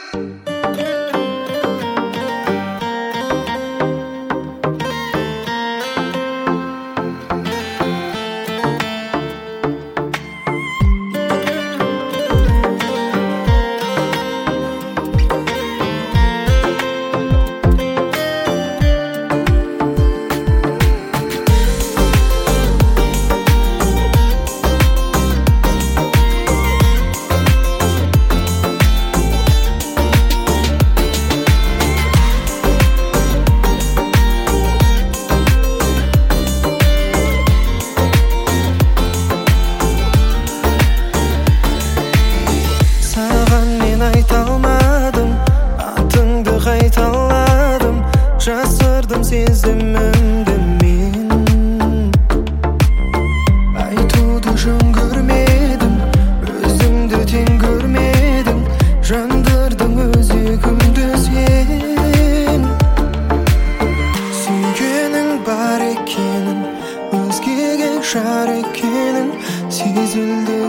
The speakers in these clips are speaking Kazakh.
Жасырдым сезімімді мен, айтуды жөн көрмедім, өзіңді тең көрмедім, жандырдың өзегімді сен. Сүйгенің бар екенін, өзгеге жар екенін сезілді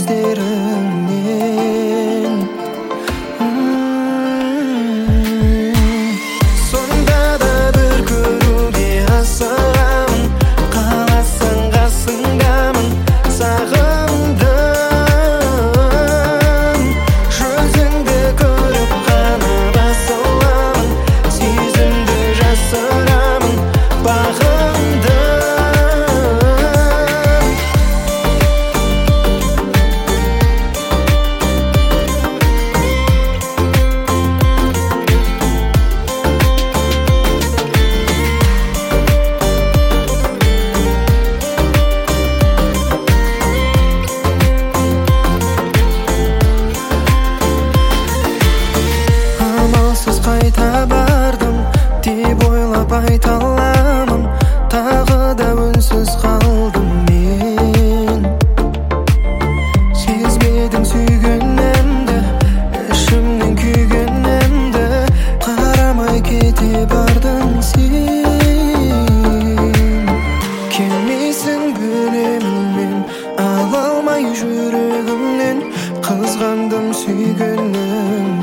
көздеріңнен. Қайта бардым деп ойлап айта аламын, тағы да үнсіз қалдым мен. Сезбедім сүйгенімді, ішімнен күйгенімді, қарамай кете бардың сен. Келмейсің білемін мен, ала алмай жүрегімнен, қызғандым сүйгенімді.